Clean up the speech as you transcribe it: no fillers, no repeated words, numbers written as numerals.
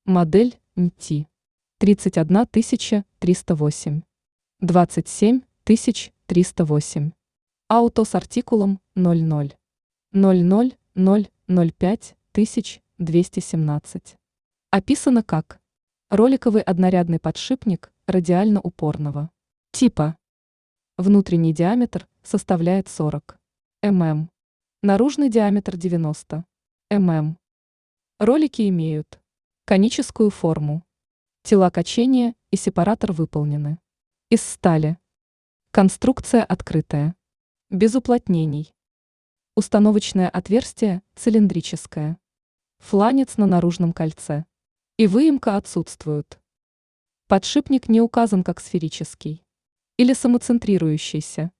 Модель НТ 31308, 27308. Ауто с артикулом 0000005217. Описано как роликовый однорядный подшипник радиально-упорного типа. Внутренний диаметр составляет 40 мм. Наружный диаметр 90 мм. Ролики имеют коническую форму. Тела качения и сепаратор выполнены из стали. Конструкция открытая. Без уплотнений. Установочное отверстие цилиндрическое. Фланец на наружном кольце. И выемка отсутствуют. Подшипник не указан как сферический или самоцентрирующийся.